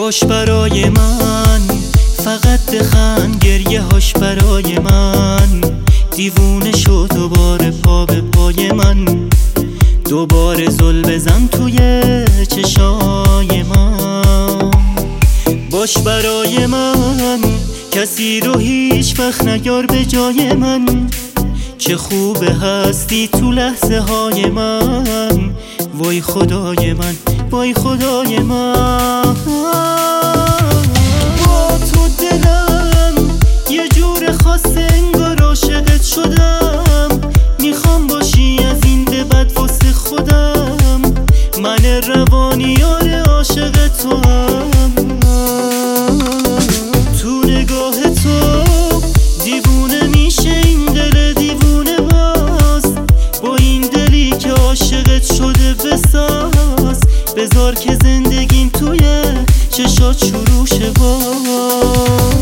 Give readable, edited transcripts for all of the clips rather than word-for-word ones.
باش برای من، فقط بخند گریه هاش برای من. دیوونه شد دوباره پا به پای من، دوباره زل بزن توی چشای من. باش برای من، کسی رو هیچ وقت نیار به جای من. چه خوبه هستی تو لحظه های من، وای خدای من، وای خدای من. با تو دلم یه جور خاصه انگار عاشقت شدم. میخوام باشی از این به بعد واسه خودم، من روانی یار عاشق تو هم. تو نگاه تو دیوونه میشه این دل دیوونه باز. با این دلی که عاشقت شده بساز. بذار که زندگیم توی چشات شروع شه باز.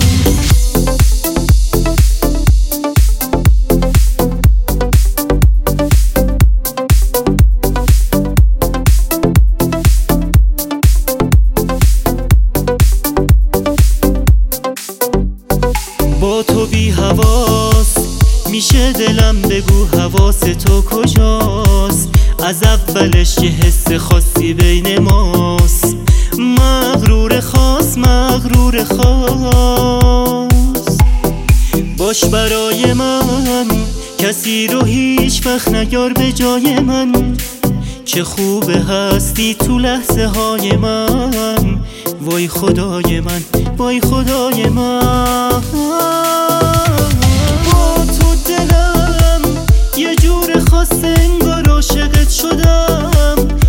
با تو بی حواس میشه دلم، بگو حواس تو کجاست؟ از اولش یه حس خاصی بین ماست. مغرور خاص، مغرور خاص. باش برای من، کسی رو هیچ وقت نیار به جای من. چه خوبه هستی تو لحظه های من، وای خدای من، وای خدای من. با تو دلم یه جور خاصه انگار عاشقت شدم.